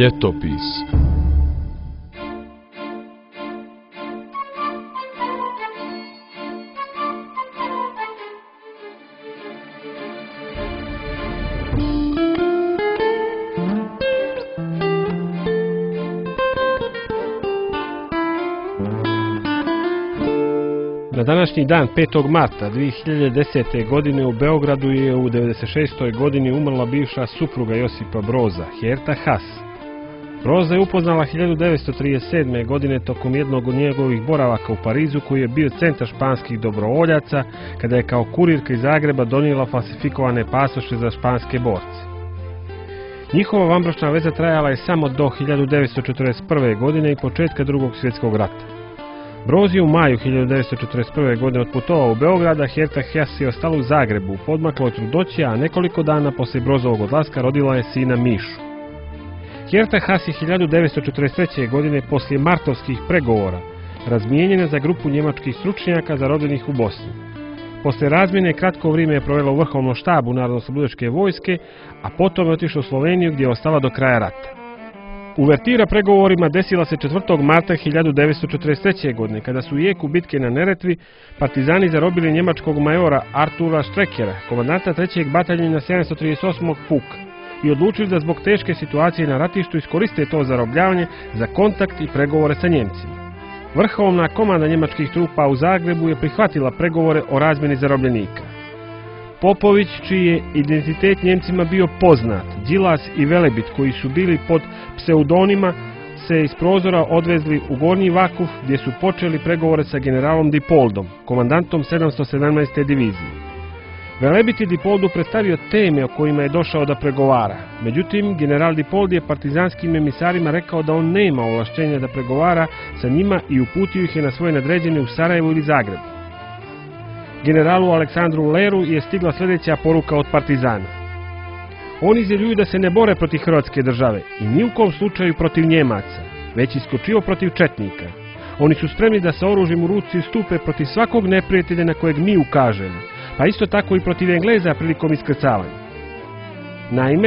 Ljetopis. Na današnji dan, 5. marta 2010. godine, u Beogradu je u 96. godini umrla bivša supruga Josipa Broza, Herta Haas. Broza je upoznala 1937. godine tokom jednog od njegovih boravaka u Parizu, koji je bio centar španskih dobrovoljaca, kada je kao kurirka iz Zagreba donijela falsifikovane pasoše za španske borce. Njihova vanbračna veza trajala je samo do 1941. godine i početka Drugog svjetskog rata. Broz je u maju 1941. godine otputovao u Beograd, a Herta Haas je ostala u Zagrebu u podmakloj trudnoći, a nekoliko dana poslije Brozovog odlaska rodila je sina Mišu. Herta Haas je 1943. godine poslije martovskih pregovora razmijenjena za grupu njemačkih stručnjaka zarobljenih u Bosni. Poslije razmjene kratko vrijeme je provela u vrhovnom štabu Narodnooslobodilačke vojske, a potom je otišla u Sloveniju gdje je ostala do kraja rata. Uvertira pregovorima desila se 4. marta 1943. godine, kada su u jeku bitke na Neretvi partizani zarobili njemačkog majora Artura Streckera, komandanta 3. bataljona 738. puka, i odlučili da zbog teške situacije na ratištu iskoriste to zarobljavanje za kontakt i pregovore sa Njemcima. Vrhovna komanda njemačkih trupa u Zagrebu je prihvatila pregovore o razmjeni zarobljenika. Popović, čiji je identitet Njemcima bio poznat, Đilas i Velebit, koji su bili pod pseudonima, se iz prozora odvezli u Gornji Vakuf, gdje su počeli pregovore sa generalom Dipoldom, komandantom 717. divizije. Velebit je Dipoldu predstavio teme o kojima je došao da pregovara. Međutim, general Dipold je partizanskim emisarima rekao da on nema ovlaštenja da pregovara sa njima i uputio ih je na svoje nadređene u Sarajevu ili Zagrebu. Generalu Aleksandru Leru je stigla sljedeća poruka od partizana. Oni izjavljuju da se ne bore protiv Hrvatske države i ni u kom slučaju protiv Njemaca, već isključivo protiv četnika. Oni su spremni da sa oružjem u ruci stupe protiv svakog neprijatelja na kojeg mi ukažemo, pa isto tako i protiv Engleza prilikom iskrcavanja. Naime,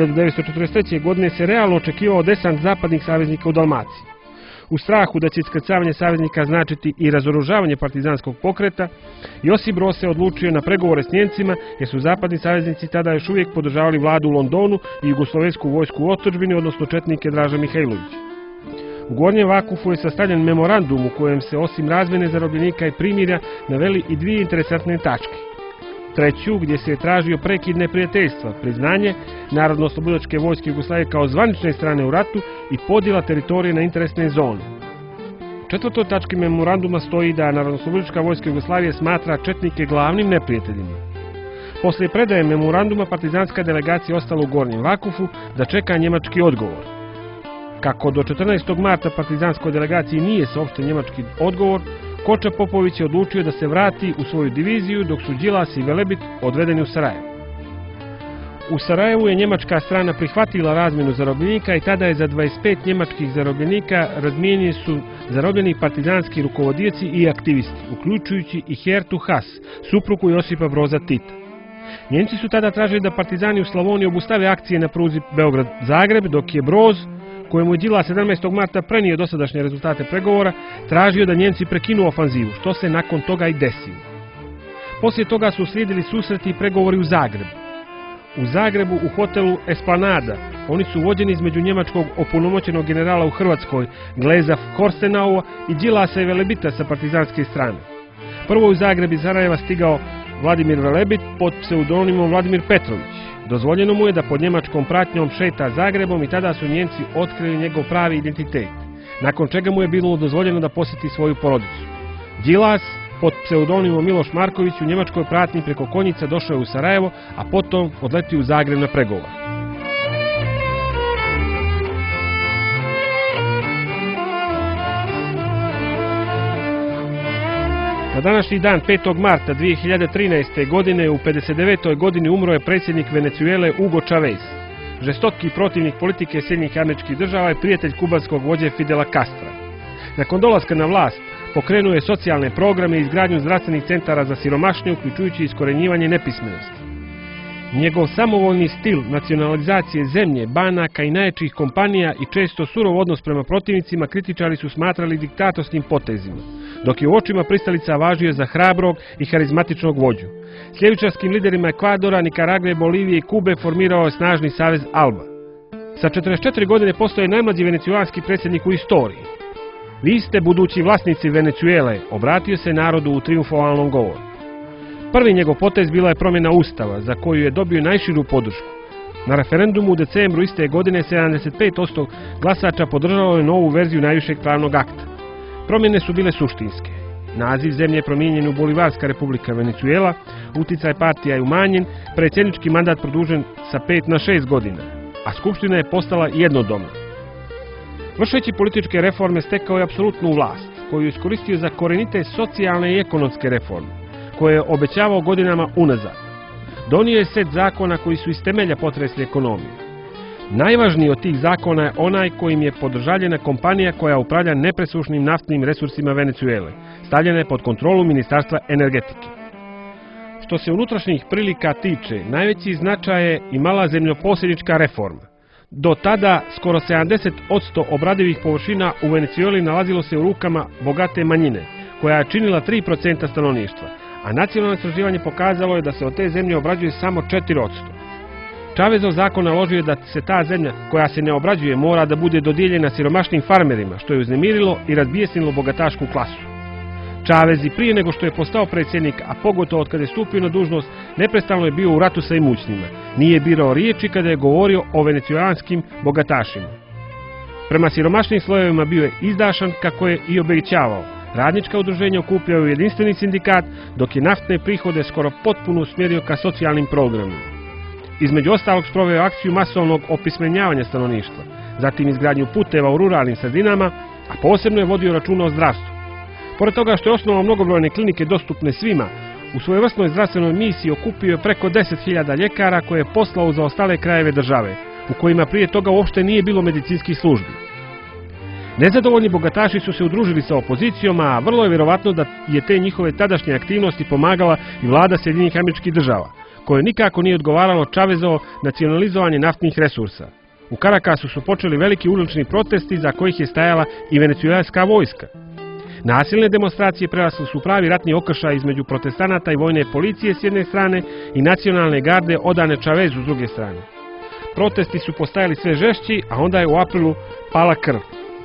1943. godine se realno očekivao desant zapadnih saveznika u Dalmaciji. U strahu da će iskrcavanje saveznika značiti i razoružavanje partizanskog pokreta, Josip Broz se odlučio na pregovore s Njemcima, jer su zapadni saveznici tada još uvijek podržavali vladu u Londonu i jugoslovensku vojsku u otadžbini, odnosno četnike Draže Mihajlovića. U Gornjem Vakufu je sastavljen memorandum u kojem se osim razmjene zarobljenika i primirja naveli i dvije interesantne tačke. Treću, gdje se je tražio prekid neprijateljstva, priznanje Narodnooslobodilačke vojske Jugoslavije kao zvanične strane u ratu i podjela teritorije na interesne zone. U 4. tački memoranduma stoji da Narodnooslobodilačka vojska Jugoslavije smatra četnike glavnim neprijateljima. Poslije predaje memoranduma partizanska delegacija ostala u Gornjem Vakufu da čeka njemački odgovor. Kako do 14. marta partizanskoj delegaciji nije saopšten njemački odgovor, Koča Popović je odlučio da se vrati u svoju diviziju, dok su Đilas i Velebit odvedeni u Sarajevo. U Sarajevu je njemačka strana prihvatila razmjenu zarobljenika i tada je za 25 njemačkih zarobljenika razmijenjeni su zarobljeni partizanski rukovodioci i aktivisti, uključujući i Hertu Haas, suprugu Josipa Broza Tita. Njemci su tada tražili da partizani u Slavoniji obustave akcije na pruzi Beograd-Zagreb, dok je Broz, kojemu je Đilas 17. marta prenio dosadašnje rezultate pregovora, tražio da Njemci prekinu ofanzivu, što se nakon toga i desilo. Poslije toga su slijedili susreti i pregovori u Zagrebu. U Zagrebu, u hotelu Esplanada, oni su vođeni između njemačkog opunomoćenog generala u Hrvatskoj, Gleza Korstenaua, i Đilasa i Velebita sa partizanske strane. Prvo u Zagreb iz Sarajeva stigao Vladimir Velebit pod pseudonimom Vladimir Petrović. Dozvoljeno mu je da pod njemačkom pratnjom šeta Zagrebom i tada su Njemci otkrili njegov pravi identitet, nakon čega mu je bilo dozvoljeno da posjeti svoju porodicu. Đilas pod pseudonimom Miloš Marković u njemačkoj pratnji preko Konjica došao je u Sarajevo, a potom odletio u Zagreb na pregovor. Na današnji dan, 5. marta 2013. godine, u 59. godini umro je predsjednik Venezuele Hugo Chavez, žestoki protivnik politike Sjedinjenih Američkih Država i prijatelj kubanskog vođe Fidela Castra. Nakon dolaska na vlast, pokrenuo je socijalne programe i izgradnju zdravstvenih centara za siromašne, uključujući iskorenjivanje nepismenosti. Njegov samovoljni stil nacionalizacije zemlje, banaka i najjačih kompanija i često surov odnos prema protivnicima kritičari su smatrali diktatorskim potezima, dok je u očima pristalica važio za hrabrog i harizmatičnog vođu. S ljevičarskim liderima Ekvadora, Nikaragve, Bolivije i Kube formirao je snažni savez ALBA. Sa 44 godine postaje najmlađi venecuelanski predsjednik u istoriji. Vi ste budući vlasnici Venecuele, obratio se narodu u triumfalnom govoru. Prvi njegov potez bila je promjena ustava, za koju je dobio najširu podršku. Na referendumu u decembru iste godine 75% glasača podržalo je novu verziju najvišeg pravnog akta. Promjene su bile suštinske. Naziv zemlje je promijenjen u Bolivarska republika Venecuela, uticaj partija je umanjen, predsjednički mandat produžen sa 5 na 6 godina, a skupština je postala jednodomna. Vršeći političke reforme stekao je apsolutnu vlast, koju je iskoristio za korenite socijalne i ekonomske reforme, koje je obećavao godinama unazad. Donio je set zakona koji su iz temelja potresli ekonomiju. Najvažniji od tih zakona je onaj kojim je podržavljena kompanija koja upravlja nepresušnim naftnim resursima Venecuele, stavljena je pod kontrolu Ministarstva energetike. Što se unutrašnjih prilika tiče, najveći značaj je imala zemljoposjednička reforma. Do tada skoro 70% obradivih površina u Venecueli nalazilo se u rukama bogate manjine, koja je činila 3% stanovništva, a nacionalno istraživanje pokazalo je da se od te zemlje obrađuje samo 4%. Chavezov zakon naložio je da se ta zemlja koja se ne obrađuje mora da bude dodijeljena siromašnim farmerima, što je uznemirilo i razbijesnilo bogatašku klasu. Chavez i prije nego što je postao predsjednik, a pogotovo od kada je stupio na dužnost, neprestano je bio u ratu sa imućnima. Nije birao riječi kada je govorio o venecuelanskim bogatašima. Prema siromašnim slojevima bio je izdašan kako je i obećavao. Radnička udruženja okupljaju u jedinstveni sindikat, dok je naftne prihode skoro potpuno usmjerio ka socijalnim programima. Između ostalog sproveo akciju masovnog opismenjavanja stanovništva, zatim izgradnju puteva u ruralnim sredinama, a posebno je vodio računa o zdravstvu. Pored toga što je osnovao mnogobrojne klinike dostupne svima, u svojevrsnoj zdravstvenoj misiji okupio je preko 10.000 ljekara koje je poslao za ostale krajeve države, u kojima prije toga uopšte nije bilo medicinskih službi. Nezadovoljni bogataši su se udružili sa opozicijom, a vrlo je vjerovatno da je te njihove tadašnje aktivnosti pomagala i vlada Sjedinjenih Američkih Država, koje nikako nije odgovaralo Chavezovo nacionalizovanje naftnih resursa. U Caracasu su počeli veliki ulični protesti za kojih je stajala i venecuelanska vojska. Nasilne demonstracije prerasle su pravi ratni okršaj između protestanata i vojne policije s jedne strane i nacionalne garde odane Chavezu s druge strane. Protesti su postajali sve žešći, a onda je u aprilu pala krv.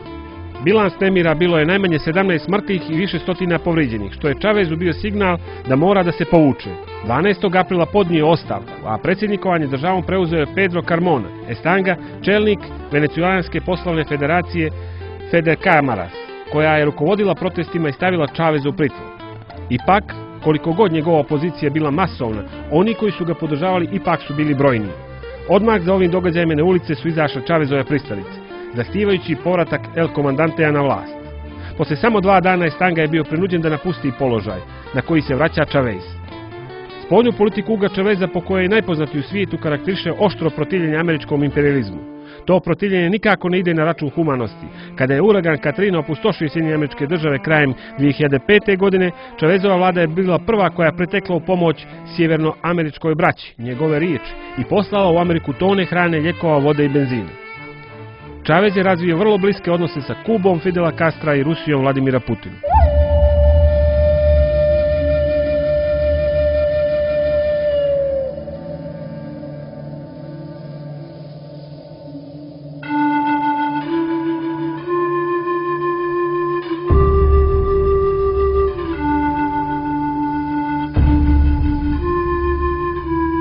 Bilans nemira bilo je najmanje 17 mrtvih i više stotina povrijeđenih, što je Chavezu bio signal da mora da se povuče. 12. aprila podnio ostavku, a predsjednikovanje državom preuzeo je Pedro Carmona Estanga, čelnik Venecuelanske poslovne federacije Fedecámaras, koja je rukovodila protestima i stavila Chaveza u pritvor. Ipak, koliko god njegova opozicija bila masovna, oni koji su ga podržavali ipak su bili brojniji. Odmah za ovim događajima na ulice su izašle Chavezove pristalice, zahtijevajući povratak El Comandantea na vlast. Poslije samo 2 dana Estanga je bio prinuđen da napusti položaj, na koji se vraća Chavez. Spoljnu politiku Huga Chaveza, po kojoj je najpoznatiji u svijetu, karakteriše oštro protivljenje američkom imperializmu. To protivljenje nikako ne ide na račun humanosti. Kada je uragan Katrina opustošio Sjedinjene Američke Države krajem 2005. godine, Chavezova vlada je bila prva koja je pretekla u pomoć sjevernoameričkoj braći, njegove riječi, i poslala u Ameriku tone hrane, lijekova, vode i benzina. Chavez je razvio vrlo bliske odnose sa Kubom Fidela Castra i Rusijom Vladimira Putina.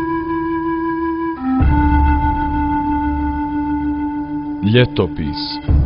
Ljetopis.